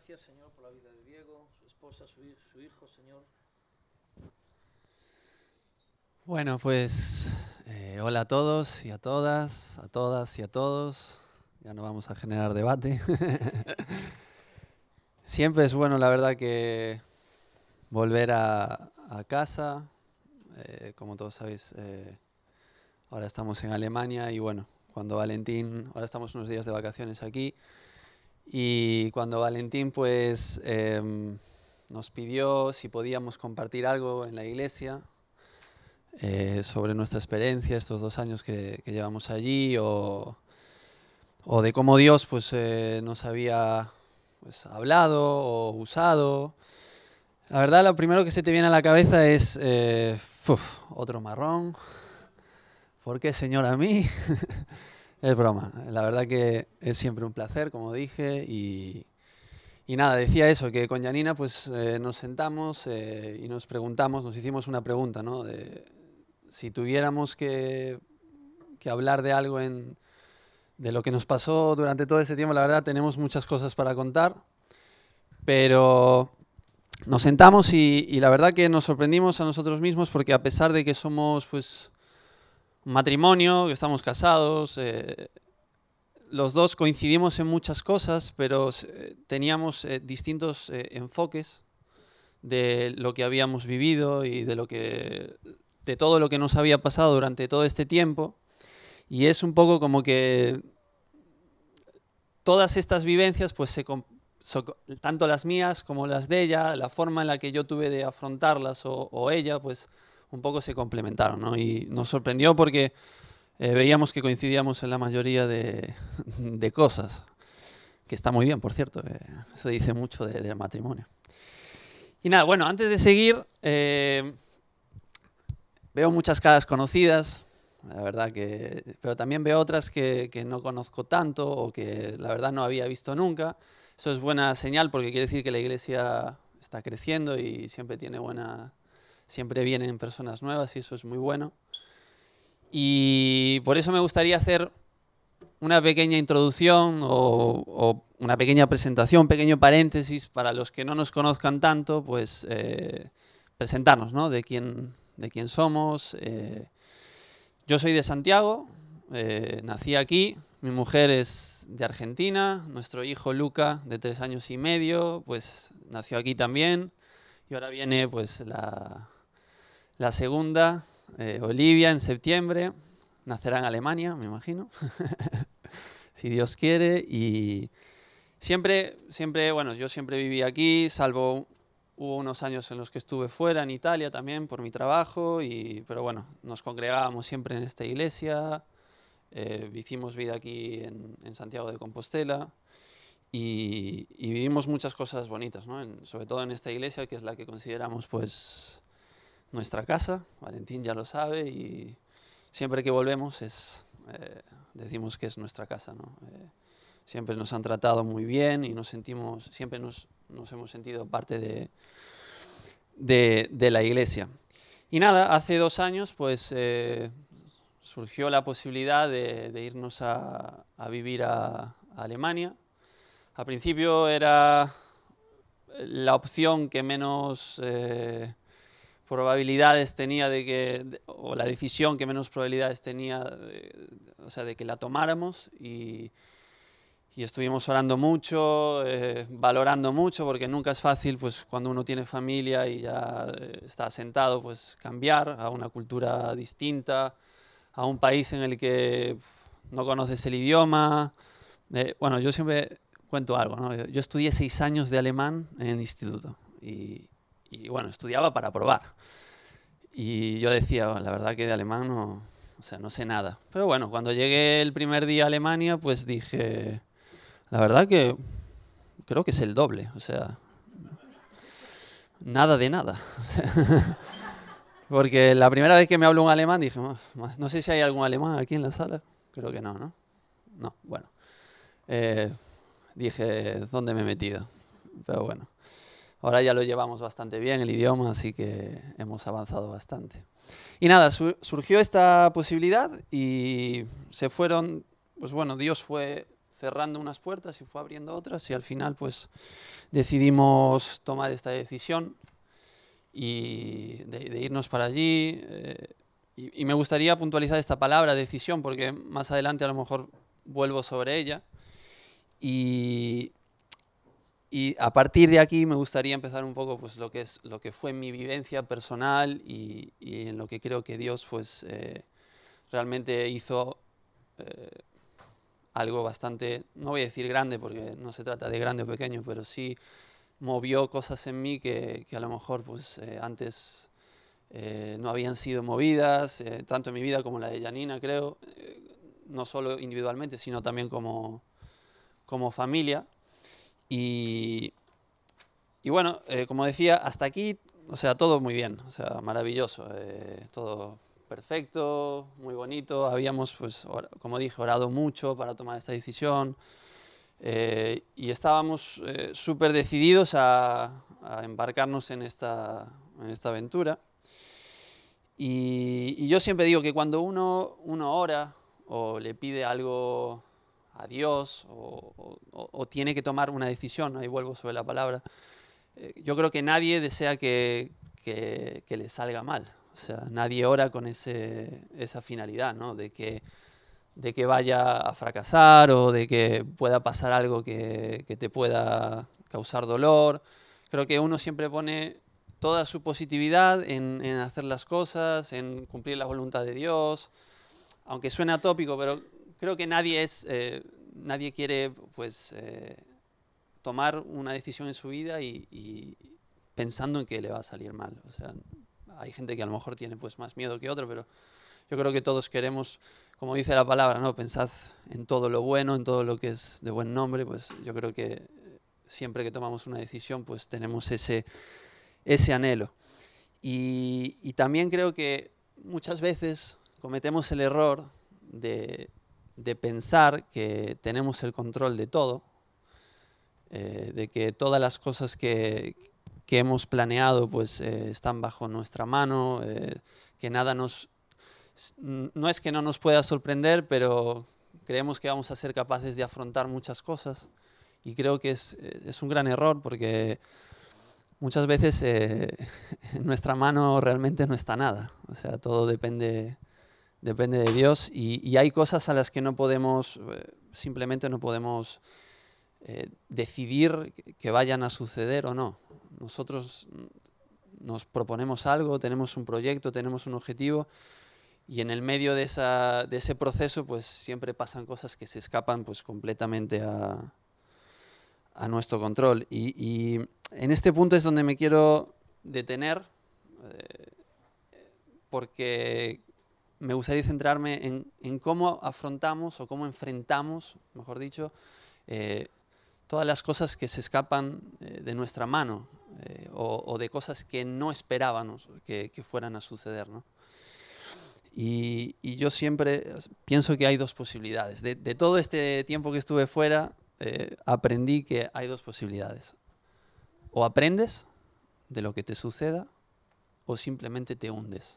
gracias, Señor, por la vida de Diego, su esposa, su hijo, Señor. Bueno, pues hola a todos y a todas y a todos. Ya no vamos a generar debate. Siempre es bueno, la verdad, que volver a casa. Como todos sabéis, ahora estamos en Alemania y bueno, ahora estamos unos días de vacaciones aquí. Y cuando Valentín pues nos pidió si podíamos compartir algo en la iglesia sobre nuestra experiencia, estos 2 años que llevamos allí, o de cómo Dios pues nos había pues hablado o usado. La verdad, lo primero que se te viene a la cabeza es otro marrón. ¿Por qué, Señor, a mí? Es broma. La verdad que es siempre un placer, como dije, y nada, decía eso, que con Janina pues nos sentamos y nos hicimos una pregunta, ¿no? De si tuviéramos que hablar de algo de lo que nos pasó durante todo este tiempo. La verdad, tenemos muchas cosas para contar, pero nos sentamos y la verdad que nos sorprendimos a nosotros mismos, porque a pesar de que somos pues un matrimonio, que estamos casados, los dos coincidimos en muchas cosas, pero teníamos distintos enfoques de lo que habíamos vivido y de todo lo que nos había pasado durante todo este tiempo. Y es un poco como que todas estas vivencias, pues tanto las mías como las de ella, la forma en la que yo tuve de afrontarlas o ella, pues un poco se complementaron, ¿no? Y nos sorprendió porque veíamos que coincidíamos en la mayoría de cosas, que está muy bien, por cierto, eso dice mucho del matrimonio. Y nada, bueno, antes de seguir, veo muchas caras conocidas, la verdad pero también veo otras que no conozco tanto o que la verdad no había visto nunca. Eso es buena señal, porque quiere decir que la iglesia está creciendo y siempre vienen personas nuevas, y eso es muy bueno. Y por eso me gustaría hacer una pequeña introducción o una pequeña presentación, un pequeño paréntesis para los que no nos conozcan tanto, pues presentarnos, ¿no? De quién somos. Yo soy de Santiago, nací aquí, mi mujer es de Argentina, nuestro hijo Luca, de 3 años y medio, pues nació aquí también, y ahora viene pues la segunda, Olivia, en septiembre. Nacerá en Alemania, me imagino, si Dios quiere. Y siempre, bueno, yo siempre viví aquí, salvo hubo unos años en los que estuve fuera, en Italia también, por mi trabajo, pero bueno, nos congregábamos siempre en esta iglesia, hicimos vida aquí en Santiago de Compostela, y vivimos muchas cosas bonitas, ¿no? Sobre todo en esta iglesia, que es la que consideramos pues nuestra casa. Valentín ya lo sabe, y siempre que volvemos decimos que es nuestra casa, ¿no? Siempre nos han tratado muy bien y siempre nos hemos sentido parte de la iglesia. Y nada, hace 2 años pues surgió la posibilidad de irnos a vivir a Alemania. Al principio era la opción que menos probabilidades tenía o la decisión que menos probabilidades tenía, de que la tomáramos, y estuvimos orando mucho, valorando mucho, porque nunca es fácil, pues cuando uno tiene familia y ya está asentado, pues cambiar a una cultura distinta, a un país en el que no conoces el idioma. Bueno, yo siempre cuento algo, ¿no? Yo estudié 6 años de alemán en el instituto, y bueno, estudiaba para probar. Y yo decía, la verdad que de alemán no sé nada. Pero bueno, cuando llegué el primer día a Alemania, pues dije, la verdad que creo que es el doble, nada de nada. Porque la primera vez que me habló un alemán dije, no sé si hay algún alemán aquí en la sala. Creo que no, ¿no? No, bueno. Dije, ¿dónde me he metido? Pero bueno. Ahora ya lo llevamos bastante bien el idioma, así que hemos avanzado bastante. Y nada, surgió esta posibilidad y se fueron, pues bueno, Dios fue cerrando unas puertas y fue abriendo otras, y al final pues decidimos tomar esta decisión y de irnos para allí. Y me gustaría puntualizar esta palabra, decisión, porque más adelante a lo mejor vuelvo sobre ella. Y a partir de aquí me gustaría empezar un poco pues, lo que fue mi vivencia personal y en lo que creo que Dios pues, realmente hizo algo bastante, no voy a decir grande porque no se trata de grande o pequeño, pero sí movió cosas en mí que a lo mejor pues, antes no habían sido movidas, tanto en mi vida como en la de Janina, creo, no solo individualmente, sino también como familia. Y bueno, como decía, hasta aquí, o sea, todo muy bien, o sea, maravilloso, todo perfecto, muy bonito. Habíamos, pues, como dije, orado mucho para tomar esta decisión y estábamos súper decididos a embarcarnos en esta aventura. Y yo siempre digo que cuando uno ora o le pide algo a Dios o tiene que tomar una decisión, ahí vuelvo sobre la palabra, yo creo que nadie desea que le salga mal. O sea, nadie ora con esa finalidad, ¿no? De que vaya a fracasar o de que pueda pasar algo que te pueda causar dolor. Creo que uno siempre pone toda su positividad en hacer las cosas, en cumplir la voluntad de Dios, aunque suene atópico, pero creo que nadie quiere pues, tomar una decisión en su vida y pensando en que le va a salir mal. O sea, hay gente que a lo mejor tiene pues, más miedo que otro, pero yo creo que todos queremos, como dice la palabra, ¿no? Pensad en todo lo bueno, en todo lo que es de buen nombre. Pues yo creo que siempre que tomamos una decisión, pues tenemos ese anhelo. Y también creo que muchas veces cometemos el error de pensar que tenemos el control de todo, de que todas las cosas que hemos planeado pues, están bajo nuestra mano, que nada no es que no nos pueda sorprender, pero creemos que vamos a ser capaces de afrontar muchas cosas. Y creo que es un gran error porque muchas veces en nuestra mano realmente no está nada. O sea, todo depende de Dios y hay cosas a las que no podemos, simplemente no podemos decidir que vayan a suceder o no. Nosotros nos proponemos algo, tenemos un proyecto, tenemos un objetivo y en el medio de ese proceso pues siempre pasan cosas que se escapan pues completamente a nuestro control. Y en este punto es donde me quiero detener porque me gustaría centrarme en cómo afrontamos o cómo enfrentamos, mejor dicho, todas las cosas que se escapan de nuestra mano o de cosas que no esperábamos que fueran a suceder, ¿no? Y yo siempre pienso que hay dos posibilidades. De todo este tiempo que estuve fuera, aprendí que hay dos posibilidades. O aprendes de lo que te suceda o simplemente te hundes.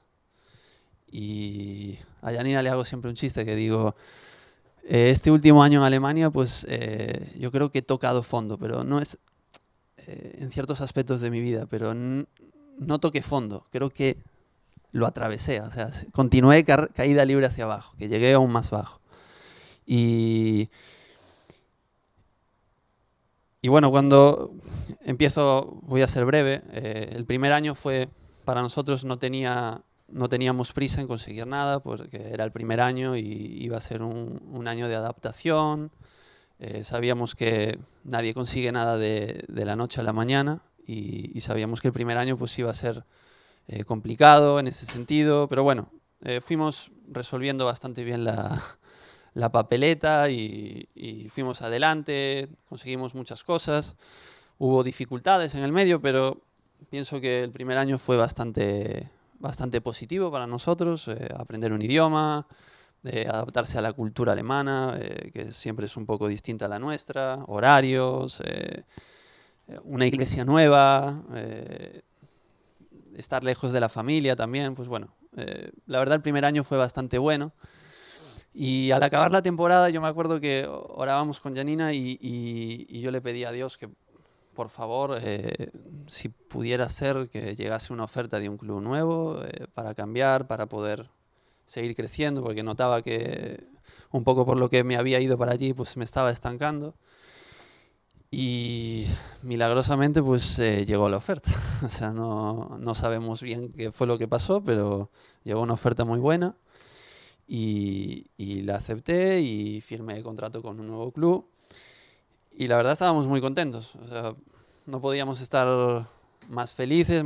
Y a Janina le hago siempre un chiste que digo, este último año en Alemania pues yo creo que he tocado fondo, pero no es en ciertos aspectos de mi vida, pero no toqué fondo, creo que lo atravesé, o sea, continué caída libre hacia abajo, que llegué aún más bajo. Y bueno, cuando empiezo, voy a ser breve, el primer año fue, para nosotros no teníamos prisa en conseguir nada, porque era el primer año y iba a ser un año de adaptación. Sabíamos que nadie consigue nada de la noche a la mañana y sabíamos que el primer año pues iba a ser complicado en ese sentido, pero bueno, fuimos resolviendo bastante bien la papeleta y fuimos adelante, conseguimos muchas cosas. Hubo dificultades en el medio, pero pienso que el primer año fue bastante positivo para nosotros, aprender un idioma, adaptarse a la cultura alemana, que siempre es un poco distinta a la nuestra, horarios, una iglesia nueva, estar lejos de la familia también, pues bueno, la verdad el primer año fue bastante bueno Y al acabar la temporada yo me acuerdo que orábamos con Janina y yo le pedí a Dios que por favor, si pudiera ser que llegase una oferta de un club nuevo para cambiar, para poder seguir creciendo, porque notaba que un poco por lo que me había ido para allí pues me estaba estancando. Y milagrosamente pues llegó la oferta. O sea, no sabemos bien qué fue lo que pasó, pero llegó una oferta muy buena y la acepté y firmé contrato con un nuevo club. Y la verdad estábamos muy contentos. O sea, no podíamos estar más felices,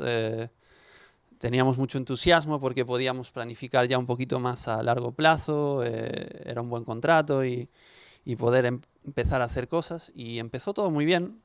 teníamos mucho entusiasmo porque podíamos planificar ya un poquito más a largo plazo. Era un buen contrato y poder empezar a hacer cosas. Y empezó todo muy bien.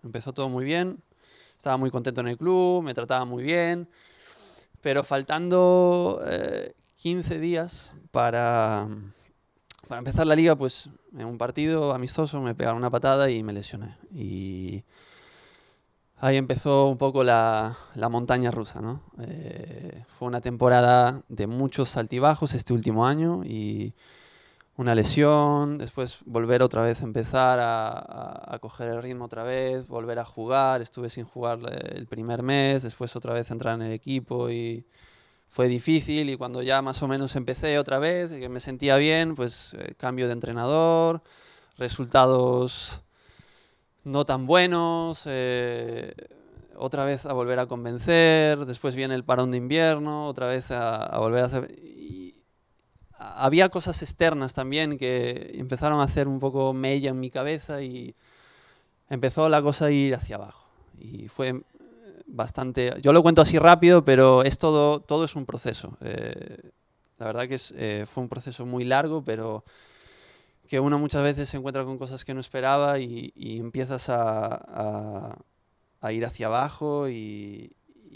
Estaba muy contento en el club, me trataba muy bien. Pero faltando 15 días para empezar la liga, pues en un partido amistoso me pegaron una patada y me lesioné. Y ahí empezó un poco la montaña rusa, ¿no? Fue una temporada de muchos altibajos este último año y una lesión, después volver otra vez a empezar a coger el ritmo otra vez, volver a jugar. Estuve sin jugar el primer mes, después otra vez entrar en el equipo y fue difícil. Y cuando ya más o menos empecé otra vez, que me sentía bien, pues cambio de entrenador, resultados no tan buenos, otra vez a volver a convencer, después viene el parón de invierno, otra vez a volver a hacer... Había cosas externas también que empezaron a hacer un poco mella en mi cabeza y empezó la cosa a ir hacia abajo. Y fue bastante... Yo lo cuento así rápido, pero es todo es un proceso. La verdad que fue un proceso muy largo, pero que uno muchas veces se encuentra con cosas que no esperaba y empiezas a ir hacia abajo y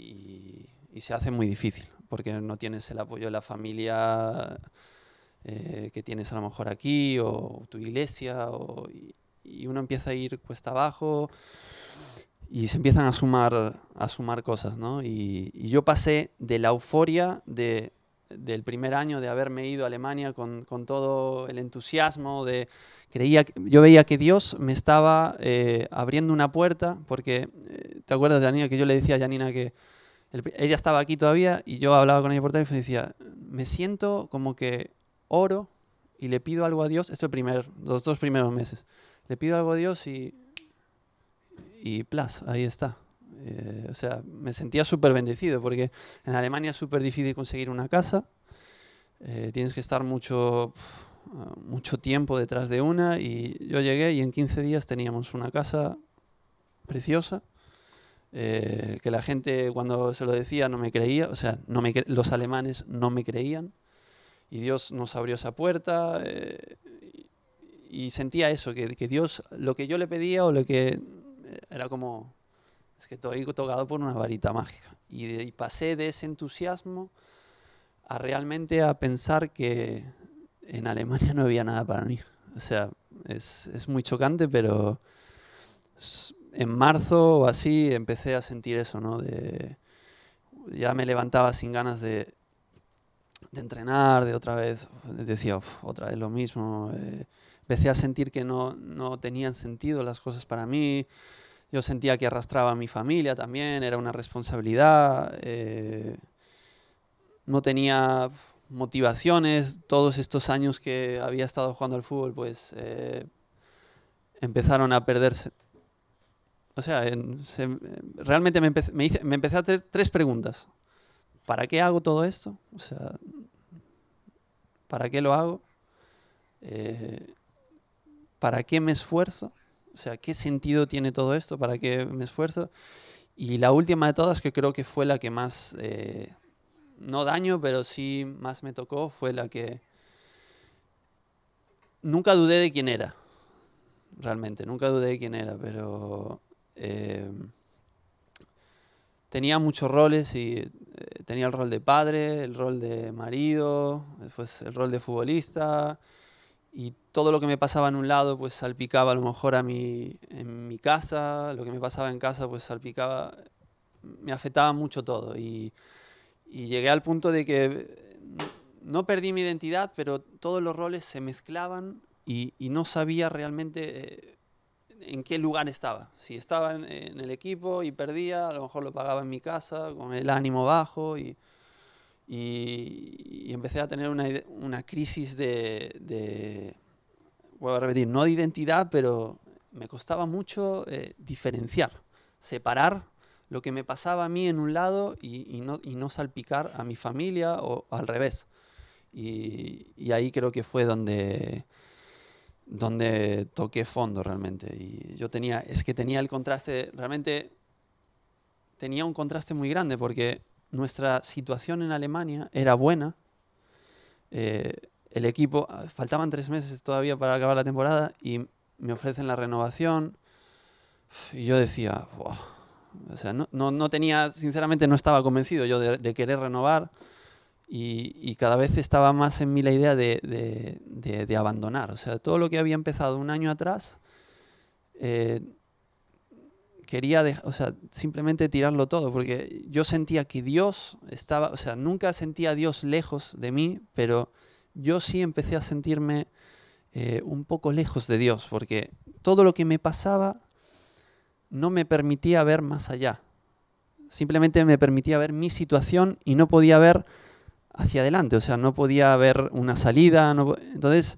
se hace muy difícil, porque no tienes el apoyo de la familia que tienes a lo mejor aquí o tu iglesia y uno empieza a ir cuesta abajo y se empiezan a sumar cosas, ¿no? Y yo pasé de la euforia del primer año de haberme ido a Alemania con todo el entusiasmo, yo veía que Dios me estaba abriendo una puerta, porque ¿te acuerdas, Janina, que yo le decía a Janina que ella estaba aquí todavía y yo hablaba con ella por teléfono y decía, me siento como que oro y le pido algo a Dios, los 2 primeros meses, le pido algo a Dios y plas, ahí está. O sea, me sentía súper bendecido porque en Alemania es súper difícil conseguir una casa, tienes que estar mucho tiempo detrás de una y yo llegué y en 15 días teníamos una casa preciosa. Que la gente cuando se lo decía no me creía, o sea, los alemanes no me creían y Dios nos abrió esa puerta y sentía eso, que Dios, lo que yo le pedía o lo que era como, es que estoy tocado por una varita mágica y pasé de ese entusiasmo a realmente a pensar que en Alemania no había nada para mí. O sea, es muy chocante, pero en marzo o así empecé a sentir eso, ¿no? Ya me levantaba sin ganas de entrenar, de otra vez, decía, otra vez lo mismo. Empecé a sentir que no tenían sentido las cosas para mí. Yo sentía que arrastraba a mi familia también, era una responsabilidad. No tenía motivaciones. Todos estos años que había estado jugando al fútbol, pues empezaron a perderse. O sea, realmente me empecé a hacer 3 preguntas. ¿Para qué hago todo esto? O sea, ¿para qué lo hago? ¿Para qué me esfuerzo? O sea, ¿qué sentido tiene todo esto? ¿Para qué me esfuerzo? Y la última de todas, que creo que fue la que más, no daño, pero sí más me tocó, fue la que nunca dudé de quién era. Realmente, nunca dudé de quién era, pero tenía muchos roles y tenía el rol de padre, el rol de marido, después el rol de futbolista y todo lo que me pasaba en un lado pues salpicaba a lo mejor en mi casa, lo que me pasaba en casa pues salpicaba, me afectaba mucho todo y llegué al punto de que no perdí mi identidad, pero todos los roles se mezclaban y no sabía realmente en qué lugar estaba. Si estaba en el equipo y perdía, a lo mejor lo pagaba en mi casa con el ánimo bajo y empecé a tener una crisis vuelvo a repetir, no de identidad, pero me costaba mucho diferenciar, separar lo que me pasaba a mí en un lado y no salpicar a mi familia o al revés. Y ahí creo que fue donde toqué fondo realmente. Y yo tenía el contraste, realmente tenía un contraste muy grande porque nuestra situación en Alemania era buena. El equipo, faltaban 3 meses todavía para acabar la temporada y me ofrecen la renovación. Y yo decía, wow. O sea, no tenía, sinceramente no estaba convencido yo de querer renovar y cada vez estaba más en mí la idea de abandonar. O sea, todo lo que había empezado un año atrás, quería simplemente tirarlo todo, porque yo sentía que Dios estaba, o sea, nunca sentía a Dios lejos de mí, pero yo sí empecé a sentirme un poco lejos de Dios, porque todo lo que me pasaba no me permitía ver más allá. Simplemente me permitía ver mi situación y no podía ver hacia adelante, o sea, no podía ver una salida. Entonces,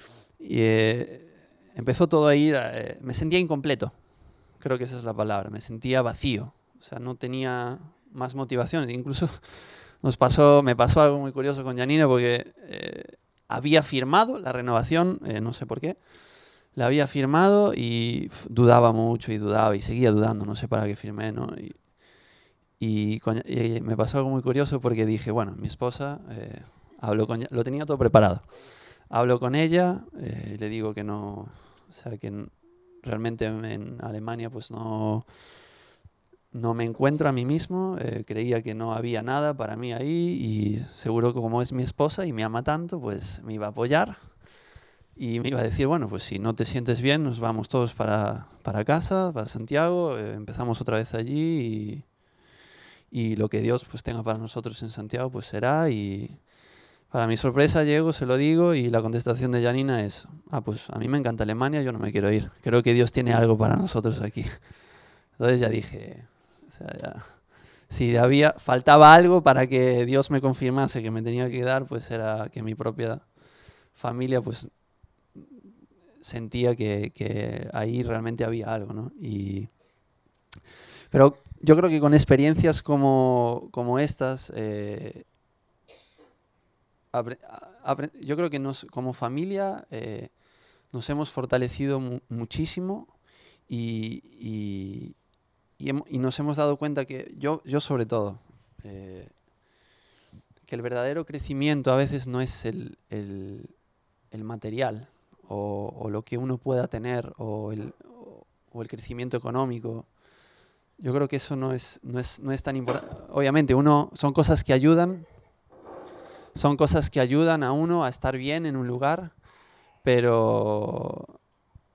empezó todo a ir, me sentía incompleto, creo que esa es la palabra, me sentía vacío, o sea, no tenía más motivación. Incluso me pasó algo muy curioso con Janina porque había firmado la renovación, no sé por qué, la había firmado y dudaba mucho y dudaba y seguía dudando, no sé para qué firmé, ¿no? Y me pasó algo muy curioso porque dije, bueno, mi esposa, lo tenía todo preparado. Hablo con ella, le digo que no, o sea, que realmente en Alemania pues no me encuentro a mí mismo, creía que no había nada para mí ahí y seguro que como es mi esposa y me ama tanto, pues me iba a apoyar y me iba a decir, bueno, pues si no te sientes bien, nos vamos todos para casa, para Santiago, empezamos otra vez allí y lo que Dios pues tenga para nosotros en Santiago pues será. Y para mi sorpresa llego, se lo digo y la contestación de Janina es, pues a mí me encanta Alemania, yo no me quiero ir, creo que Dios tiene algo para nosotros aquí. Entonces ya dije, o sea, ya, si faltaba algo para que Dios me confirmase que me tenía que quedar, pues era que mi propia familia pues sentía que ahí realmente había algo, ¿no? Pero yo creo que con experiencias como estas, yo creo que como familia nos hemos fortalecido muchísimo y nos hemos dado cuenta que yo sobre todo, que el verdadero crecimiento a veces no es el material o lo que uno pueda tener o el crecimiento económico. Yo creo que eso no es tan importante. Obviamente son cosas que ayudan a uno a estar bien en un lugar, pero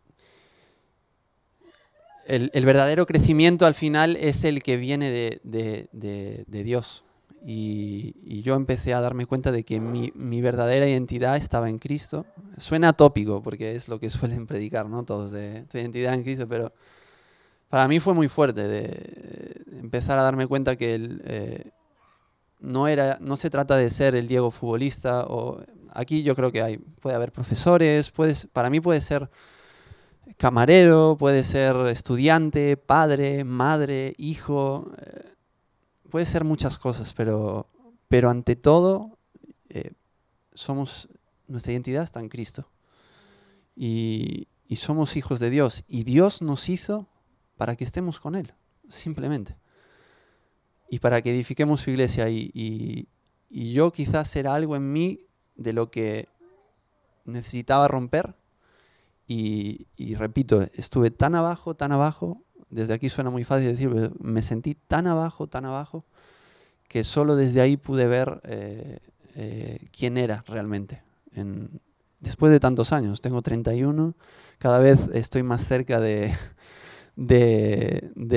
el verdadero crecimiento al final es el que viene de Dios. Y yo empecé a darme cuenta de que mi verdadera identidad estaba en Cristo. Suena tópico porque es lo que suelen predicar, ¿no? Todos de tu identidad en Cristo, pero para mí fue muy fuerte de empezar a darme cuenta que no se trata de ser el Diego futbolista. Aquí yo creo que puede haber profesores, para mí puede ser camarero, puede ser estudiante, padre, madre, hijo, puede ser muchas cosas, pero ante todo nuestra identidad está en Cristo y somos hijos de Dios y Dios nos hizo para que estemos con Él, simplemente, y para que edifiquemos su iglesia y yo quizás era algo en mí de lo que necesitaba romper. Y repito, estuve tan abajo, desde aquí suena muy fácil decir, pero me sentí tan abajo, que solo desde ahí pude ver quién era realmente. Después de tantos años, tengo 31, cada vez estoy más cerca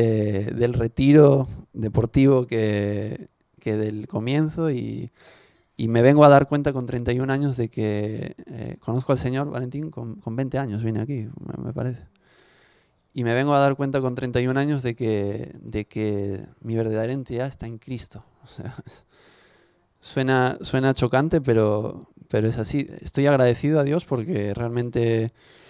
del retiro deportivo que del comienzo y Y me vengo a dar cuenta con 31 años de que conozco al Señor, Valentín, con 20 años vine aquí, me parece. Y me vengo a dar cuenta con 31 años de que mi verdadera identidad está en Cristo. O sea, suena chocante, pero es así. Estoy agradecido a Dios porque realmente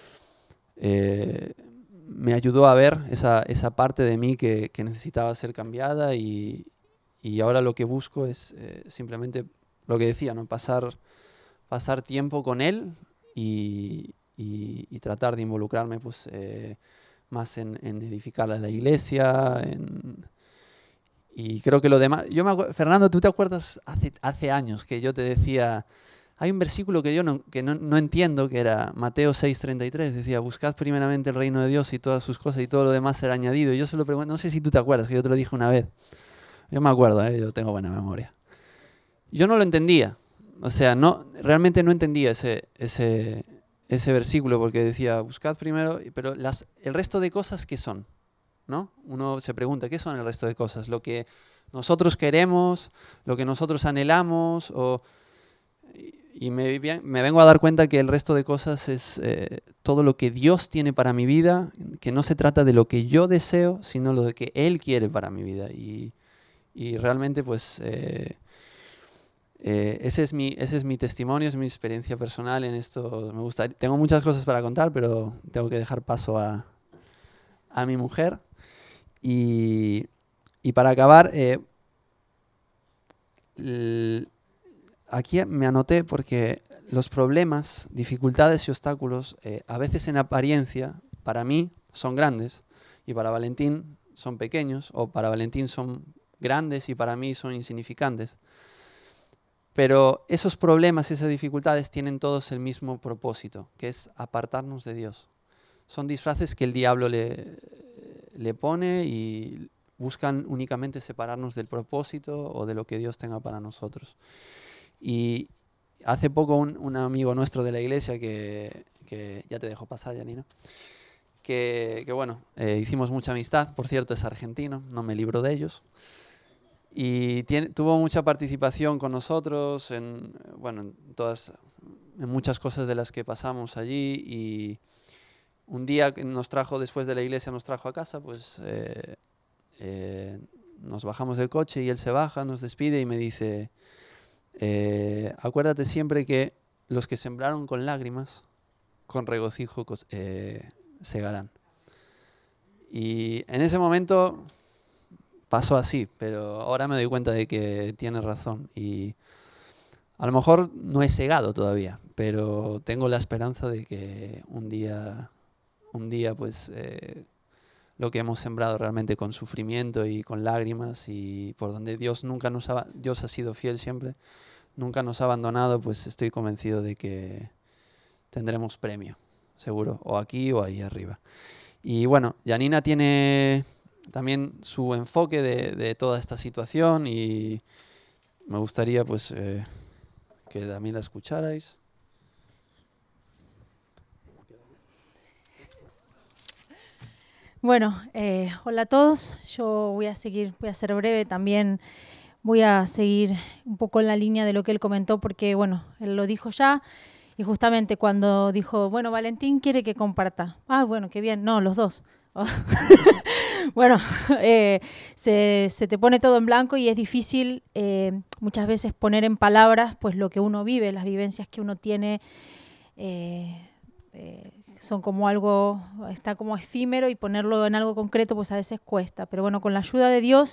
me ayudó a ver esa parte de mí que necesitaba ser cambiada y ahora lo que busco es simplemente lo que decía, ¿no? Pasar tiempo con Él y tratar de involucrarme pues, más en edificar a la iglesia. Y creo que lo demás... Fernando, ¿tú te acuerdas hace años que yo te decía... Hay un versículo que yo no entiendo, que era Mateo 6:33, decía, buscad primeramente el reino de Dios y todas sus cosas y todo lo demás será añadido. Y yo se lo pregunto, no sé si tú te acuerdas, que yo te lo dije una vez. Yo me acuerdo, yo tengo buena memoria. Yo no lo entendía, o sea, realmente no entendía ese versículo porque decía, buscad primero, pero el resto de cosas, ¿qué son? ¿No? Uno se pregunta, ¿qué son el resto de cosas? Lo que nosotros queremos, lo que nosotros anhelamos, y me vengo a dar cuenta que el resto de cosas es todo lo que Dios tiene para mi vida, que no se trata de lo que yo deseo, sino lo que Él quiere para mi vida. Y realmente, pues, ese es mi testimonio, es mi experiencia personal en esto. Tengo muchas cosas para contar, pero tengo que dejar paso a mi mujer. Y para acabar, aquí me anoté porque los problemas, dificultades y obstáculos, a veces en apariencia, para mí son grandes y para Valentín son pequeños, o para Valentín son grandes y para mí son insignificantes. Pero esos problemas, esas dificultades tienen todos el mismo propósito, que es apartarnos de Dios. Son disfraces que el diablo le pone y buscan únicamente separarnos del propósito o de lo que Dios tenga para nosotros. Y hace poco un amigo nuestro de la iglesia, que ya te dejo pasar, Janina, que bueno, hicimos mucha amistad, por cierto es argentino, no me libro de ellos, y tuvo mucha participación con nosotros en muchas cosas de las que pasamos allí, y un día después de la iglesia nos trajo a casa, pues nos bajamos del coche y él se baja, nos despide y me dice, acuérdate siempre que los que sembraron con lágrimas, con regocijo segarán. Y en ese momento pasó así, pero ahora me doy cuenta de que tiene razón. Y a lo mejor no he segado todavía, pero tengo la esperanza de que un día pues lo que hemos sembrado realmente con sufrimiento y con lágrimas, y por donde Dios ha sido fiel siempre, nunca nos ha abandonado, pues estoy convencido de que tendremos premio, seguro, o aquí o ahí arriba. Y bueno, Janina tiene también su enfoque de toda esta situación y me gustaría pues que también la escucharais. Bueno, hola a todos. Yo voy a ser breve también. Voy a seguir un poco en la línea de lo que él comentó porque, bueno, él lo dijo ya y justamente cuando dijo, bueno, Valentín quiere que comparta. Ah, bueno, qué bien. No, los dos. Bueno, se te pone todo en blanco y es difícil muchas veces poner en palabras pues lo que uno vive, las vivencias que uno tiene. Son como algo, está como efímero y ponerlo en algo concreto pues a veces cuesta. Pero bueno, con la ayuda de Dios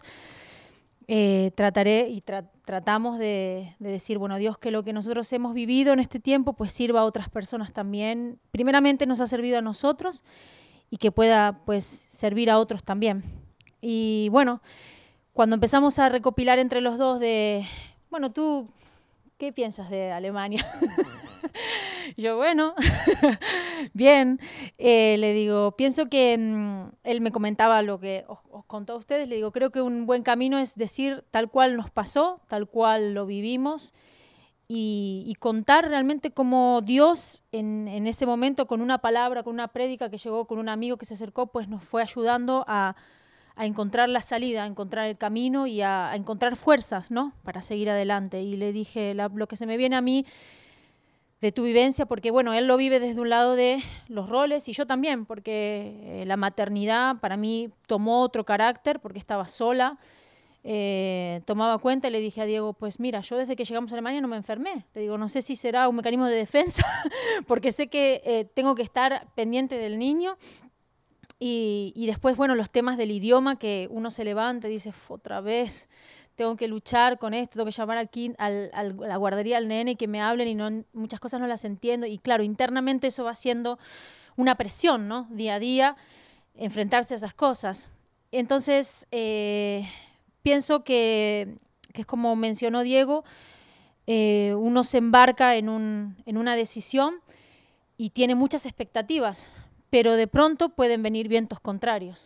tratamos de decir, bueno, Dios, que lo que nosotros hemos vivido en este tiempo pues sirva a otras personas también. Primeramente nos ha servido a nosotros y que pueda pues servir a otros también. Y bueno, cuando empezamos a recopilar entre los dos bueno, ¿tú qué piensas de Alemania? Yo, bueno, bien, le digo, pienso que él me comentaba lo que os contó a ustedes, le digo, creo que un buen camino es decir tal cual nos pasó, tal cual lo vivimos y contar realmente cómo Dios en ese momento con una palabra, con una prédica que llegó, con un amigo que se acercó, pues nos fue ayudando a encontrar la salida, a encontrar el camino y a encontrar fuerzas, ¿no? Para seguir adelante. Y le dije lo que se me viene a mí de tu vivencia, porque bueno, él lo vive desde un lado de los roles y yo también, porque la maternidad para mí tomó otro carácter, porque estaba sola, tomaba cuenta y le dije a Diego, pues mira, yo desde que llegamos a Alemania no me enfermé. Le digo, no sé si será un mecanismo de defensa, porque sé que tengo que estar pendiente del niño. Y después, bueno, los temas del idioma, que uno se levanta y dice, otra vez tengo que luchar con esto, tengo que llamar a la guardería al nene y que me hablen y muchas cosas no las entiendo. Y claro, internamente eso va siendo una presión, ¿no? Día a día, enfrentarse a esas cosas. Entonces, pienso que es como mencionó Diego, uno se embarca en una decisión y tiene muchas expectativas, pero de pronto pueden venir vientos contrarios.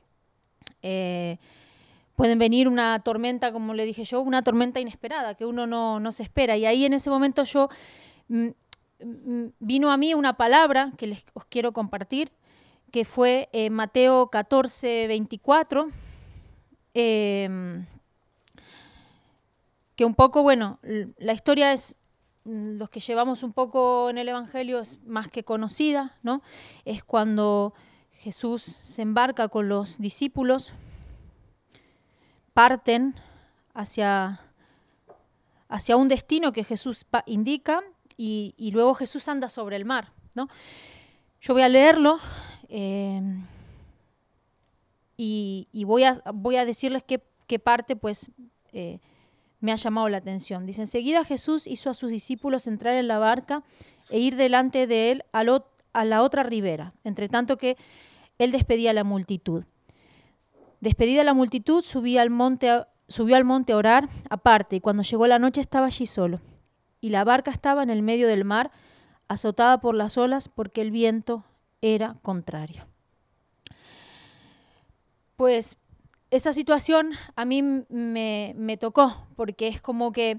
Pueden venir una tormenta, como le dije yo, una tormenta inesperada, que uno no se espera. Y ahí en ese momento vino a mí una palabra que os quiero compartir, que fue Mateo 14, 24, que un poco, bueno, la historia es, los que llevamos un poco en el Evangelio es más que conocida, ¿no? Es cuando Jesús se embarca con los discípulos, parten hacia un destino que Jesús indica y luego Jesús anda sobre el mar, ¿no? Yo voy a leerlo y voy a decirles qué parte pues me ha llamado la atención. Dice, enseguida Jesús hizo a sus discípulos entrar en la barca e ir delante de él a la otra ribera, entre tanto que él despedía a la multitud. Despedida la multitud, subió al monte a orar aparte, y cuando llegó la noche estaba allí solo. Y la barca estaba en el medio del mar, azotada por las olas, porque el viento era contrario. Pues esa situación a mí me tocó, porque es como que,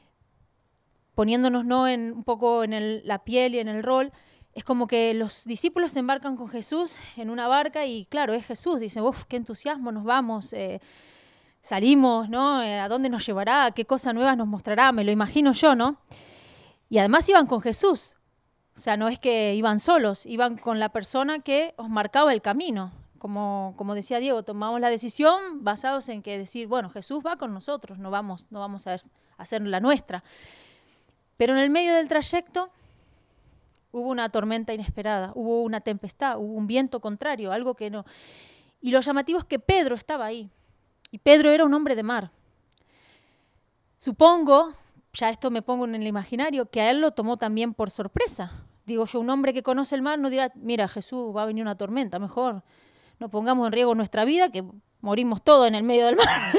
poniéndonos ¿no? un poco en la piel y en el rol, es como que los discípulos se embarcan con Jesús en una barca y claro, es Jesús, dicen, uff, qué entusiasmo, nos vamos, salimos, ¿no? ¿A dónde nos llevará? ¿Qué cosas nuevas nos mostrará? Me lo imagino yo, ¿no? Y además iban con Jesús, o sea, no es que iban solos, iban con la persona que os marcaba el camino. Como decía Diego, tomamos la decisión basados en que decir, bueno, Jesús va con nosotros, no vamos a hacer la nuestra. Pero en el medio del trayecto hubo una tormenta inesperada, hubo una tempestad, hubo un viento contrario, algo que no. Y lo llamativo es que Pedro estaba ahí. Y Pedro era un hombre de mar. Supongo, ya esto me pongo en el imaginario, que a él lo tomó también por sorpresa. Digo yo, un hombre que conoce el mar no dirá, mira, Jesús, va a venir una tormenta, mejor no pongamos en riesgo nuestra vida, que morimos todos en el medio del mar.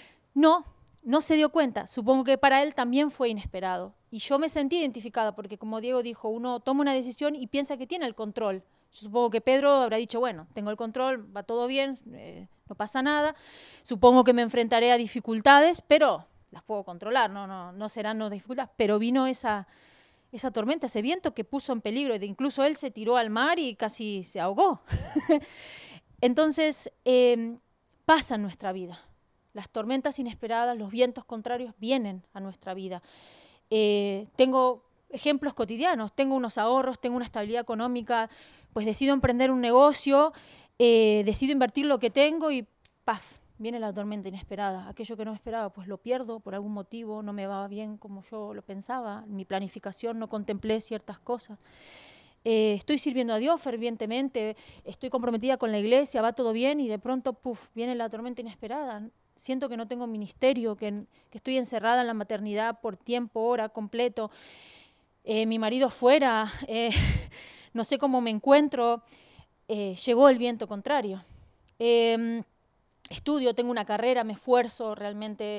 No se dio cuenta. Supongo que para él también fue inesperado. Y yo me sentí identificada porque, como Diego dijo, uno toma una decisión y piensa que tiene el control. Yo supongo que Pedro habrá dicho, bueno, tengo el control, va todo bien, no pasa nada. Supongo que me enfrentaré a dificultades, pero las puedo controlar, no serán dificultades. Pero vino esa tormenta, ese viento que puso en peligro. Incluso él se tiró al mar y casi se ahogó. Entonces, pasa en nuestra vida. Las tormentas inesperadas, los vientos contrarios vienen a nuestra vida. Tengo ejemplos cotidianos, tengo unos ahorros, tengo una estabilidad económica, pues decido emprender un negocio, decido invertir lo que tengo y ¡paf! Viene la tormenta inesperada. Aquello que no esperaba, pues lo pierdo por algún motivo, no me va bien como yo lo pensaba, en mi planificación no contemplé ciertas cosas. Estoy sirviendo a Dios fervientemente, estoy comprometida con la iglesia, va todo bien y de pronto, ¡puf!, viene la tormenta inesperada. Siento que no tengo ministerio, que estoy encerrada en la maternidad por tiempo, hora, completo. Mi marido fuera, no sé cómo me encuentro. Llegó el viento contrario. Estudio, tengo una carrera, me esfuerzo, realmente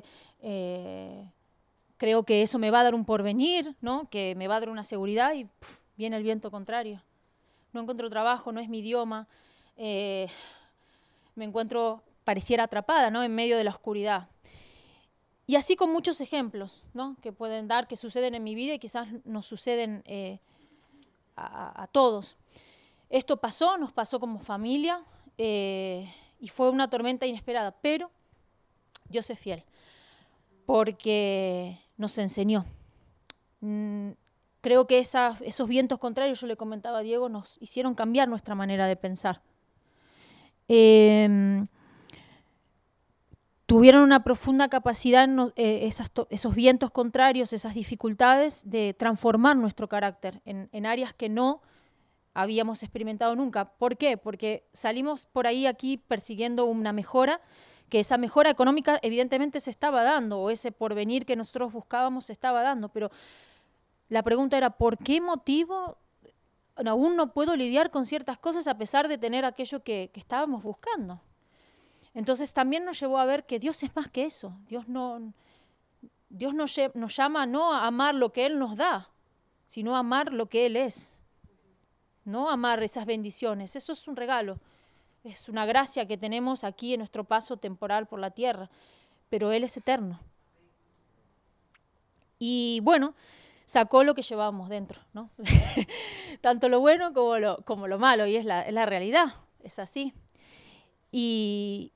creo que eso me va a dar un porvenir, ¿no? Que me va a dar una seguridad y viene el viento contrario. No encuentro trabajo, no es mi idioma. Me encuentro, pareciera atrapada, ¿no? En medio de la oscuridad. Y así con muchos ejemplos, ¿no? Que pueden dar, que suceden en mi vida y quizás nos suceden a todos. Esto pasó, nos pasó como familia. y fue una tormenta inesperada, pero Dios es fiel, porque nos enseñó. Creo que esos vientos contrarios, yo le comentaba a Diego, nos hicieron cambiar nuestra manera de pensar. Tuvieron una profunda capacidad esos vientos contrarios, esas dificultades, de transformar nuestro carácter en áreas que no habíamos experimentado nunca. ¿Por qué? Porque salimos por ahí aquí persiguiendo una mejora, que esa mejora económica evidentemente se estaba dando, o ese porvenir que nosotros buscábamos se estaba dando, pero la pregunta era, ¿por qué motivo aún no puedo lidiar con ciertas cosas a pesar de tener aquello que estábamos buscando? Entonces también nos llevó a ver que Dios es más que eso. Dios nos llama no a amar lo que Él nos da, sino a amar lo que Él es. No amar esas bendiciones, eso es un regalo, es una gracia que tenemos aquí en nuestro paso temporal por la tierra, pero Él es eterno. Y bueno, sacó lo que llevábamos dentro, ¿no? Tanto lo bueno como lo malo, y es la realidad, es así. Y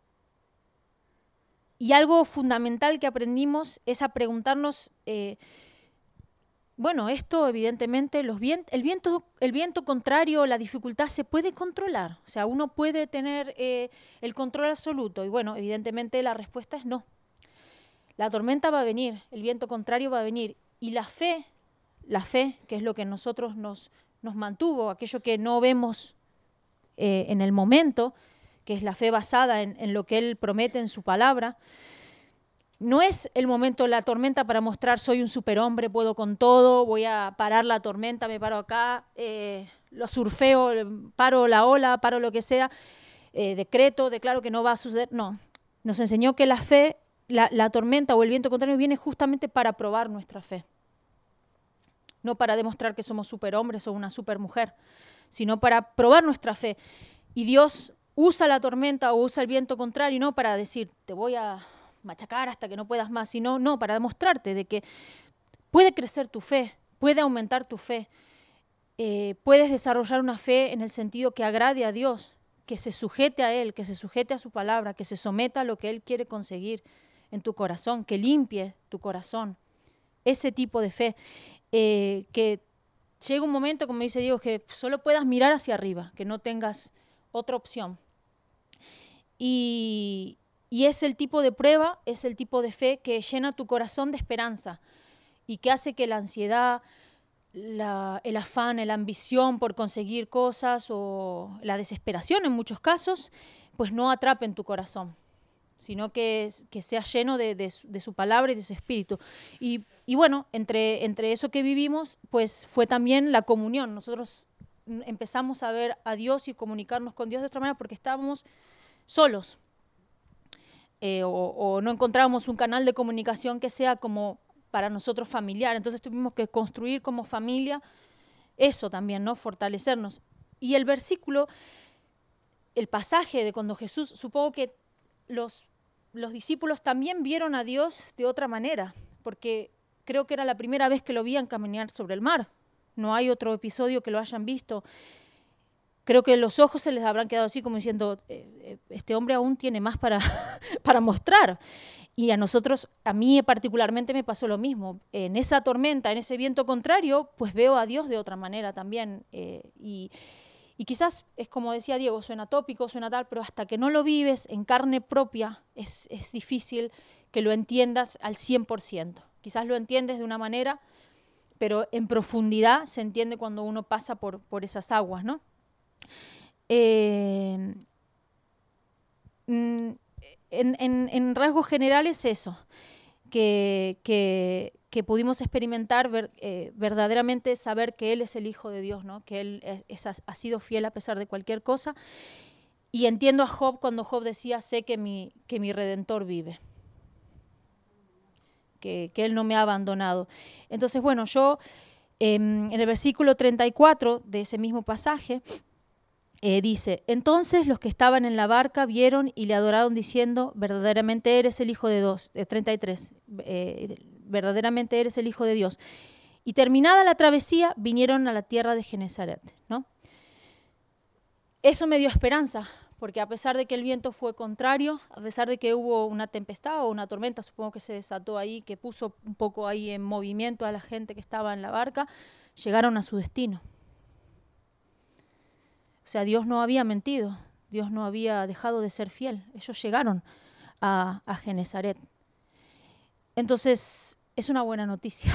algo fundamental que aprendimos es a preguntarnos, bueno, esto evidentemente, el viento contrario, la dificultad se puede controlar, o sea, uno puede tener el control absoluto, y bueno, evidentemente la respuesta es no. La tormenta va a venir, el viento contrario va a venir, y la fe, que es lo que nosotros nos mantuvo, aquello que no vemos en el momento, que es la fe basada en lo que Él promete en su palabra. No es el momento de la tormenta para mostrar soy un superhombre, puedo con todo, voy a parar la tormenta, me paro acá, lo surfeo, paro la ola, paro lo que sea, declaro que no va a suceder. No, nos enseñó que la fe, la tormenta o el viento contrario viene justamente para probar nuestra fe. No para demostrar que somos superhombres o una supermujer, sino para probar nuestra fe. Y Dios usa la tormenta o usa el viento contrario no para decir, te voy a machacar hasta que no puedas más, sino no, para demostrarte de que puede crecer tu fe, puede aumentar tu fe, puedes desarrollar una fe en el sentido que agrade a Dios, que se sujete a Él, que se sujete a su palabra, que se someta a lo que Él quiere conseguir en tu corazón, que limpie tu corazón. Ese tipo de fe, que llega un momento, como dice Diego, que solo puedas mirar hacia arriba, que no tengas otra opción. Y es el tipo de prueba, es el tipo de fe que llena tu corazón de esperanza y que hace que la ansiedad, el afán, la ambición por conseguir cosas o la desesperación en muchos casos, pues no atrapen tu corazón, sino que sea lleno de su palabra y de su espíritu. Y bueno, entre eso que vivimos, pues fue también la comunión. Nosotros empezamos a ver a Dios y comunicarnos con Dios de otra manera porque estábamos solos. O no encontrábamos un canal de comunicación que sea como para nosotros familiar. Entonces tuvimos que construir como familia eso también, ¿no? Fortalecernos. Y el versículo, el pasaje de cuando Jesús, supongo que los discípulos también vieron a Dios de otra manera, porque creo que era la primera vez que lo veían caminar sobre el mar. No hay otro episodio que lo hayan visto. Creo que los ojos se les habrán quedado así como diciendo, este hombre aún tiene más para mostrar. Y a mí particularmente me pasó lo mismo. En esa tormenta, en ese viento contrario, pues veo a Dios de otra manera también. Y quizás, es como decía Diego, suena tópico, suena tal, pero hasta que no lo vives en carne propia, es difícil que lo entiendas al 100%. Quizás lo entiendes de una manera, pero en profundidad se entiende cuando uno pasa por esas aguas, ¿no? En rasgos generales eso, que pudimos experimentar verdaderamente, saber que Él es el Hijo de Dios, ¿no? Que Él ha sido fiel a pesar de cualquier cosa. Y entiendo a Job cuando Job decía, sé que mi Redentor vive, que Él no me ha abandonado. Entonces, bueno, yo en el versículo 34 de ese mismo pasaje, dice, entonces los que estaban en la barca vieron y le adoraron diciendo, verdaderamente eres el Hijo de Dios. 33, verdaderamente eres el Hijo de Dios. Y terminada la travesía, vinieron a la tierra de Genesaret, ¿no? Eso me dio esperanza, porque a pesar de que el viento fue contrario, a pesar de que hubo una tempestad o una tormenta, supongo que se desató ahí, que puso un poco ahí en movimiento a la gente que estaba en la barca, llegaron a su destino. O sea, Dios no había mentido, Dios no había dejado de ser fiel. Ellos llegaron a Genesaret. Entonces, es una buena noticia.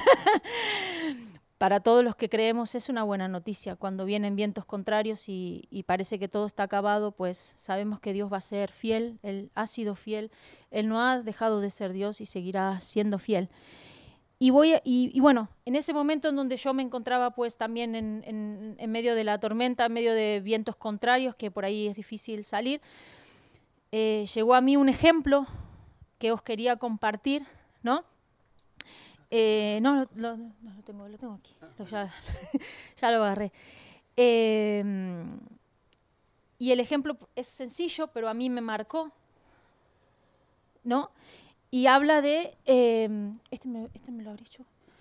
Para todos los que creemos es una buena noticia. Cuando vienen vientos contrarios y parece que todo está acabado, pues sabemos que Dios va a ser fiel, Él ha sido fiel, Él no ha dejado de ser Dios y seguirá siendo fiel. Y bueno, en ese momento en donde yo me encontraba pues también en medio de la tormenta, en medio de vientos contrarios, que por ahí es difícil salir, llegó a mí un ejemplo que os quería compartir, ¿no? No, lo tengo aquí, ya lo agarré. Y el ejemplo es sencillo, pero a mí me marcó, ¿no? Y habla de, este me lo habré hecho,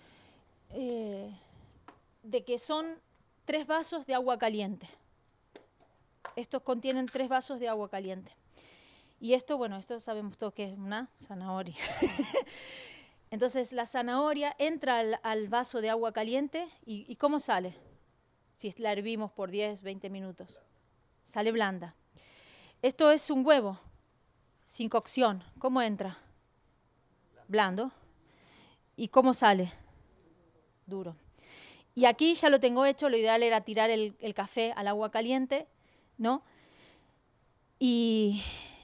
de que son 3 vasos de agua caliente. Estos contienen 3 vasos de agua caliente. Y esto, bueno, esto sabemos todos que es una zanahoria. Entonces la zanahoria entra al vaso de agua caliente y ¿cómo sale? Si la hervimos por 10, 20 minutos. Sale blanda. Esto es un huevo sin cocción. ¿Cómo entra? Blando. ¿Y cómo sale? Duro. Y aquí ya lo tengo hecho. Lo ideal era tirar el café al agua caliente, ¿no? Y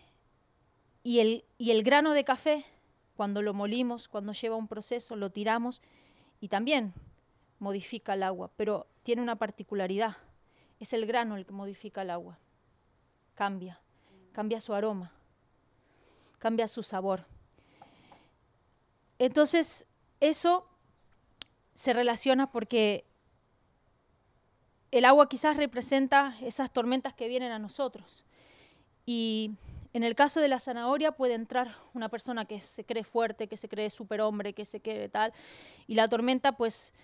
el grano de café, cuando lo molimos, cuando lleva un proceso, lo tiramos y también modifica el agua, pero tiene una particularidad. Es el grano el que modifica el agua. Cambia su aroma, cambia su sabor. Entonces, eso se relaciona porque el agua quizás representa esas tormentas que vienen a nosotros. Y en el caso de la zanahoria puede entrar una persona que se cree fuerte, que se cree superhombre, que se cree tal, y la tormenta pues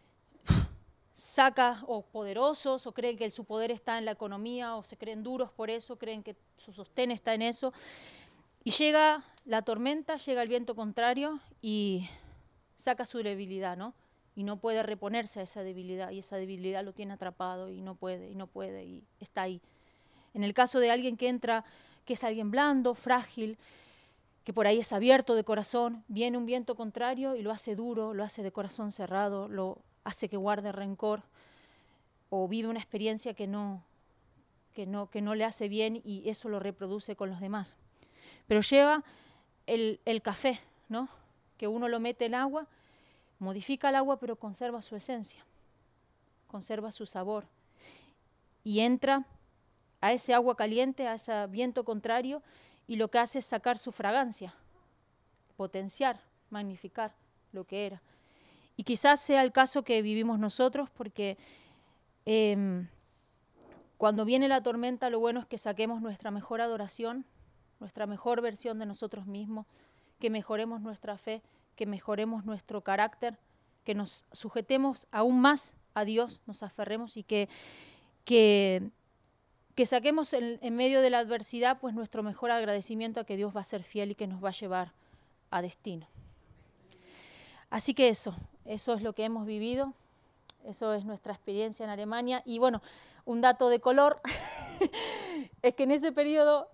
saca o poderosos, o creen que su poder está en la economía, o se creen duros por eso, creen que su sostén está en eso. Y llega la tormenta, llega el viento contrario y saca su debilidad, ¿no? Y no puede reponerse a esa debilidad, y esa debilidad lo tiene atrapado y no puede, y está ahí. En el caso de alguien que entra, que es alguien blando, frágil, que por ahí es abierto de corazón, viene un viento contrario y lo hace duro, lo hace de corazón cerrado, lo hace que guarde rencor o vive una experiencia que no le hace bien y eso lo reproduce con los demás. Pero lleva el café, ¿no? Que uno lo mete en agua, modifica el agua pero conserva su esencia, conserva su sabor y entra a ese agua caliente, a ese viento contrario, y lo que hace es sacar su fragancia, potenciar, magnificar lo que era. Y quizás sea el caso que vivimos nosotros, porque cuando viene la tormenta, lo bueno es que saquemos nuestra mejor adoración, nuestra mejor versión de nosotros mismos, que mejoremos nuestra fe, que mejoremos nuestro carácter, que nos sujetemos aún más a Dios, nos aferremos y que saquemos en medio de la adversidad pues nuestro mejor agradecimiento a que Dios va a ser fiel y que nos va a llevar a destino. Así que eso es lo que hemos vivido, eso es nuestra experiencia en Alemania. Y bueno, un dato de color es que en ese periodo,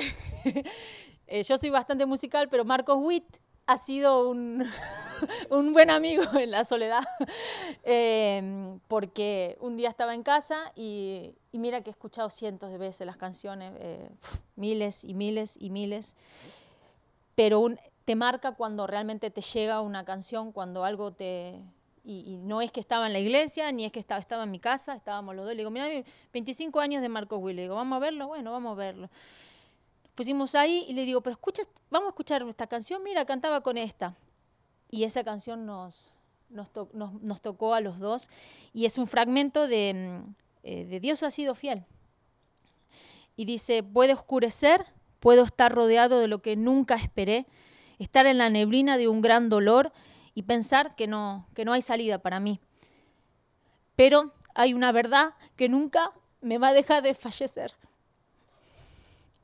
yo soy bastante musical, pero Marcos Witt ha sido un buen amigo en la soledad, porque un día estaba en casa y mira que he escuchado cientos de veces las canciones, miles y miles y miles, pero te marca cuando realmente te llega una canción, cuando algo te... Y no es que estaba en la iglesia, ni es que estaba en mi casa, estábamos los dos. Le digo, mira, 25 años de Marcos Witt. Le digo, ¿vamos a verlo? Bueno, vamos a verlo. Pusimos ahí y le digo, pero vamos a escuchar esta canción, mira, cantaba con esta. Y esa canción nos tocó a los dos y es un fragmento de Dios ha sido fiel. Y dice, puede oscurecer, puedo estar rodeado de lo que nunca esperé, estar en la neblina de un gran dolor y pensar que no hay salida para mí. Pero hay una verdad que nunca me va a dejar de fallecer.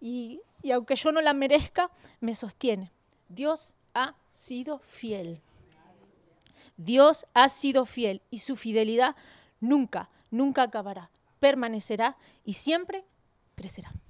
y aunque yo no la merezca, me sostiene. Dios ha sido fiel. Dios ha sido fiel y su fidelidad nunca, nunca acabará. Permanecerá y siempre crecerá.